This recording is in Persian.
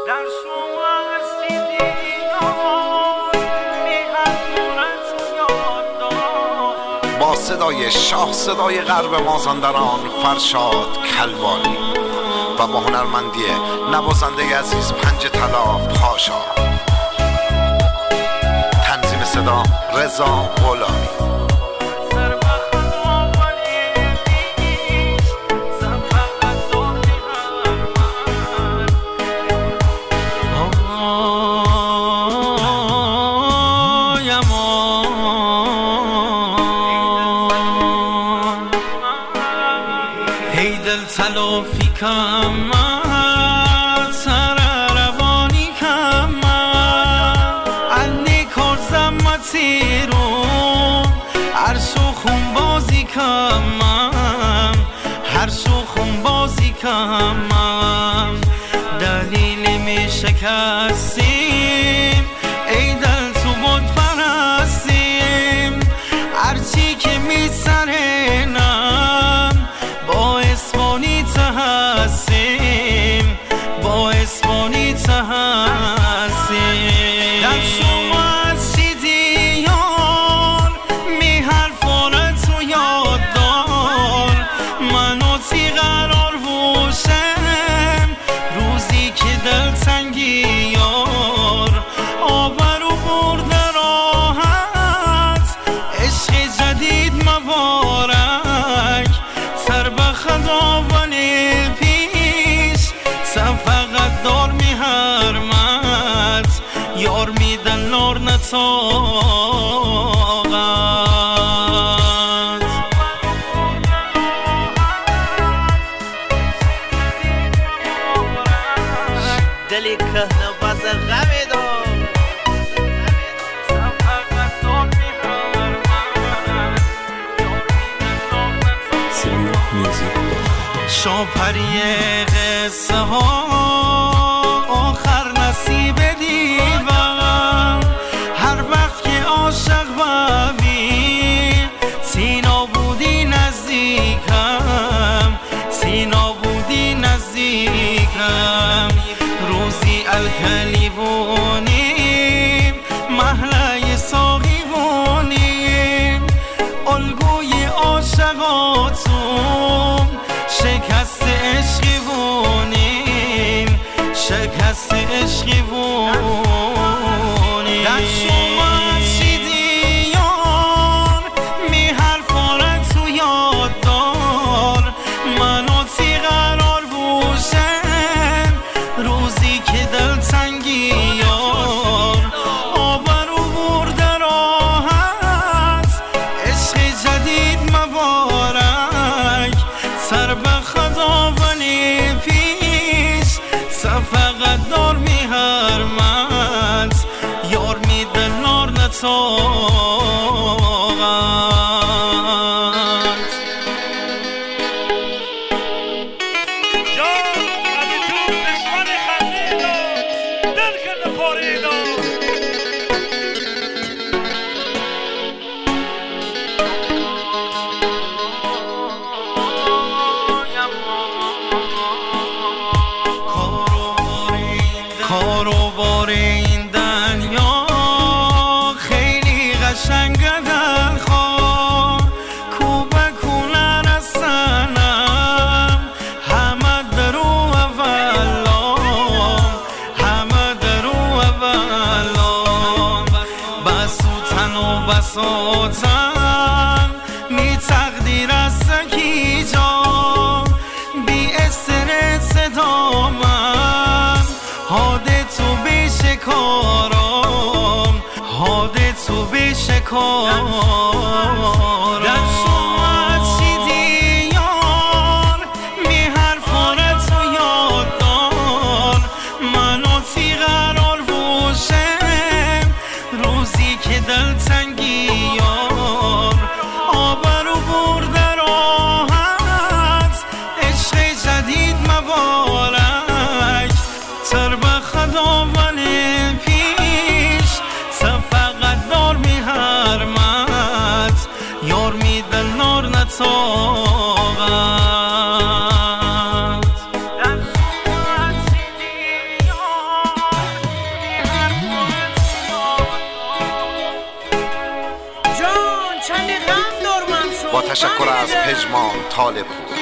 با صدای شاه صدای غرب مازندران فرشاد کلوانی و با هنرمندی نوازنده عزیز پنج طلا پاشا، تنظیم صدا رضا غلامی. ای دل تلافی کم سر روانی کم انی کار زمتی رو هر سو خون بازی کم هر سو خون بازی کم دلیل می شکستیم ای دل تو بود پرستیم هرچی که می سرنم با اسمانی تحسیم با اسمانی تحسیم در شما از دیان می حرفانه تو یاد دار منو تی قرار بوشم روزی که دل تنگی یار آبرو برده راحت عشق جدید مبارک سر به خداوند پیش سم فقط دار می حرمت یار می دلار نتاقت دلی که نباز غمی دار سم فقط دار می حرمت شاپری قصه ها آخر نصیب دیوم هر وقت که عاشق بودی سینا بودی نزدیکم سینا بودی نزدیکم روزی الکلیوونیم محله ساقی بونیم الگوی عاشقاتون شکست عشقی بونیم شکست عشقی بونیم در شما چیدیان می حرفانه تو یاد دار منو تی قرار بوشم روزی که دل تنگی یار آبرو برده راحت عشق جدید مبارک سر به خداوند پیش سم فقط دار می حرمت یار می دلار نتاقت جان از تو دشمن خندیدم دل که نپاریدم کارو بار این دنیا خیلی قشنگه دلخواه کوبه کونه رسنم همه درو اولام همه درو اولام بسوتن و بسوتن می تقدیر از سکی جا بی استرس دامن حاده تو بشکارم حاده تو بشکارم در شما چیدیان می حرفانه تو یاد دار منو تی قرار بوشم روزی که دل تنگی یار آبرو برده راحت عشق جدید مبارک سر به خداوند پیش سم فقط دار می حرمت با تشکر از پژمان طالبپور.